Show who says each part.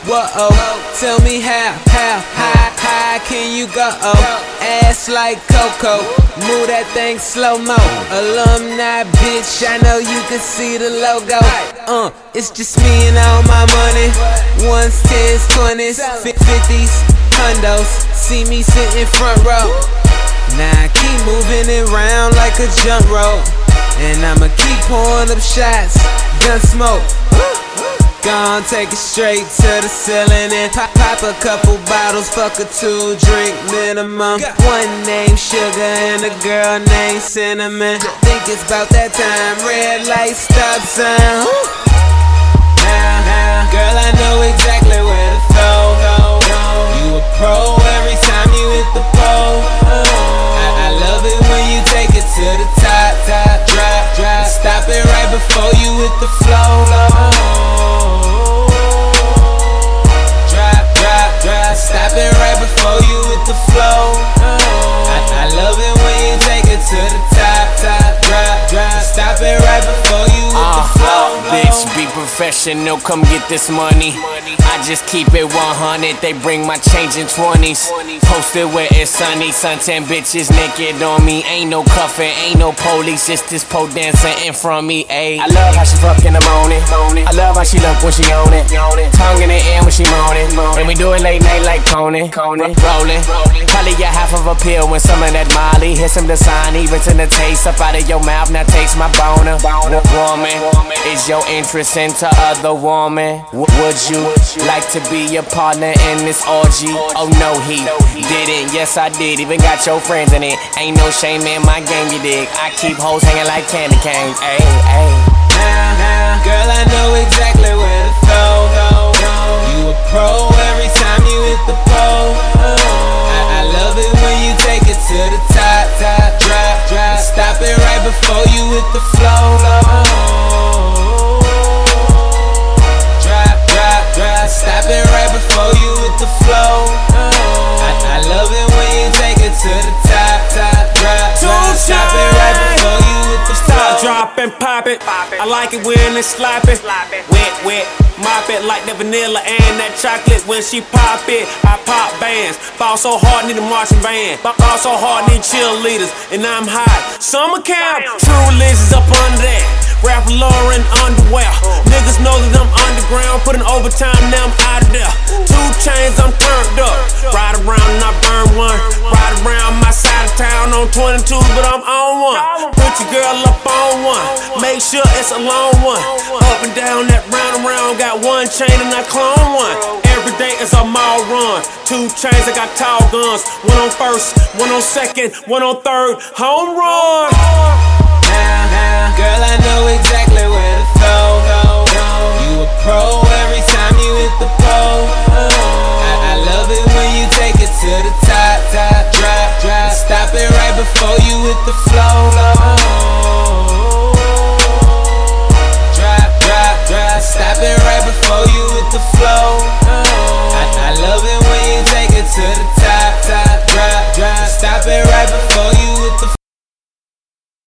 Speaker 1: Whoa, tell me how high can you go? Ass like Coco, move that thing slow-mo. Alumni, bitch, I know you can see the logo. It's just me and all my money. Ones, tens, 20s, 50s, hundos. See me sitting front row. Now I keep moving it round like a jump rope. And I'ma keep pouring up shots, gun smoke. Gon' take it straight to the ceiling and pop a couple bottles, fuck a 2-drink minimum. One named Sugar and a girl named Cinnamon. Think it's about that time, red light, stop sign. Now, girl, I know exactly where to throw. You a pro every time you hit the pole. I love it when you take it to the top, drop. Stop it right before you hit the flow. Stop it right before you hit the flow. I love it when you take it to the top, drop. Stop it right before you hit the flow.
Speaker 2: Bitch, be professional, come get this money. I just keep it 100, they bring my change in 20s. Posted where it's sunny, suntan bitches naked on me. Ain't no cuffin', ain't no police, just this pole dancer in front of me, ayy. I love how she fuck in the morning. I love how she look when she on it. Tongue in the air when she moaning. And we do it late night like Conan. Rollin'. Probably get half of a pill when some of that Molly hits him the sign, even to the taste up out of your mouth. Now takes my boner. Woman, is your interest into other woman? Would you like to be a partner in this orgy? Oh no, he didn't. Yes, I did. Even got your friends in it. Ain't no shame in my game, you dig? I keep hoes hanging like candy canes. Ayy.
Speaker 1: Now, girl, I know exactly where to throw. You a pro every time you hit the pole. I love it when you take it to the top, drop. Stop it right before you hit the flow. Drop. Stop it right before you hit the flow. I love it when you take it to the top, drop. Stop it right before you hit the flow.
Speaker 3: Stop, drop, and pop it. I like it when it's sloppy. Wet. Mop it like the vanilla and that chocolate when she pop it. I pop bands. Ball so hard, need a marching band. Ball so hard, need cheerleaders. And I'm hot. Summer camp, true religions up under that. Ralph Lauren underwear. Niggas know that I'm underground. Putting overtime, now I'm out of there. 2 chains, I'm turned up. Ride around and I burn one. Ride around my side of town on 22, but I'm on one. Put your girl up on one. Make sure it's a long one. Up and down that round and round. Got 1 chain and I clone one. Every day is a mall run. 2 chains, I got tall guns. 1 on first, 1 on second, 1 on third. Home run.
Speaker 1: Now, girl, I know exactly where to throw. You a pro every time you hit the pole. I love it when you take it to the top, drop. Stop it right before you hit the flow.